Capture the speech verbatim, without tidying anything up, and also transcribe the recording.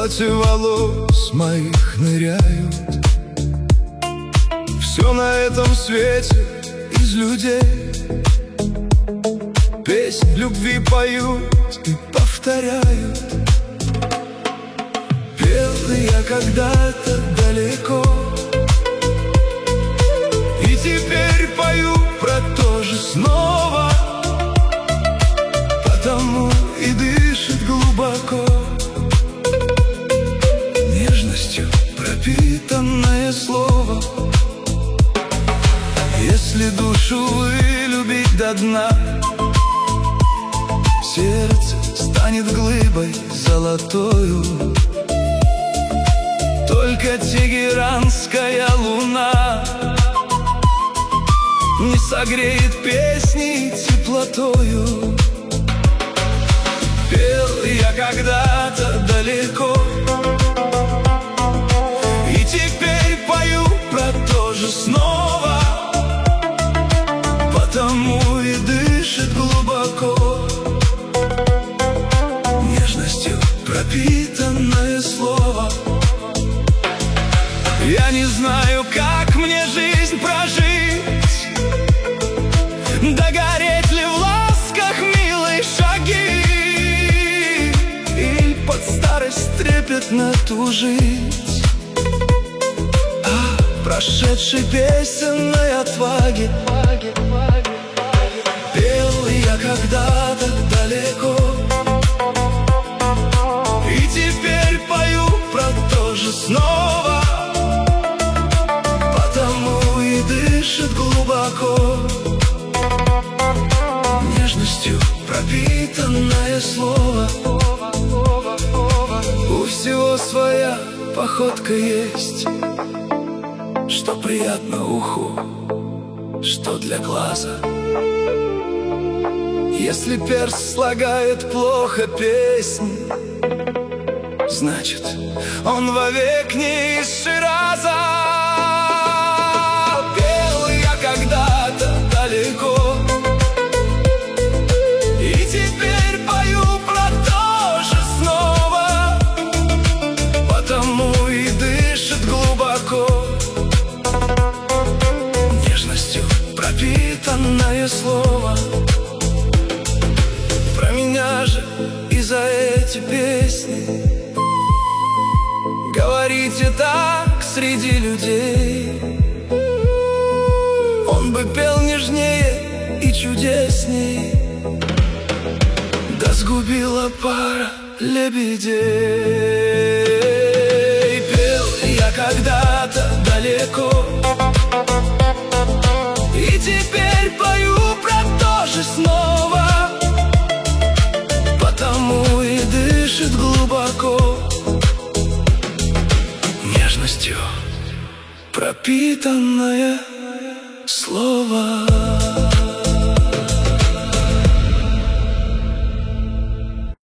злате волос моих ныряют. Все на этом свете из людей песнь любви поют и повторяют. Пел я когда-то далеко, и теперь пою про то же снова, потому и дышит глубоко, нежностью пропитанное слово. Если душу вылюбить до дна, сердце станет глыбой золотою. Только тегеранская луна не согреет песни теплотою. Пел я когда-то далеко, и теперь пою про то же снова, потому и дышит глубоко, нежностью пропитанное слово. Я не знаю, как мне жизнь прожить, догореть ли в ласках милые шаги, или под старость трепетно тужить о прошедшей песенной отваге. Пел я когда-то далеко, и теперь пою про то же снова, потому и дышит глубоко, нежностью пропитанное слово. У всего своя походка есть, что приятно уху, что для глаза. Если перст слагает плохо песни, значит, он вовек не из Шираза. Пел я когда-то далеко, и теперь пою про то же снова, потому и дышит глубоко, нежностью пропитанное слово. Про меня же и за эти песни говорите так среди людей. Он бы пел нежнее и чудесней, да сгубила пара лебедей. Пел я когда-то далеко, и теперь пою про то же снова, потому и дышит глубоко, нежностью пропитанное слово.